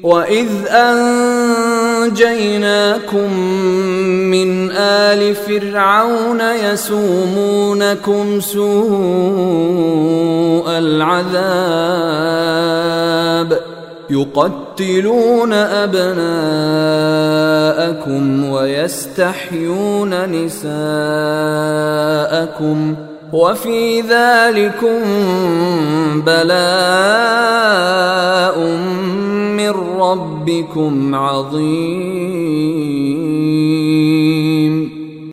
وإذ أنجيناكم من آل فرعون يسومونكم سوء العذاب يقتلون أبناءكم ويستحيون نساءكم وفي ذلكم بلاء من ربكم عظيم.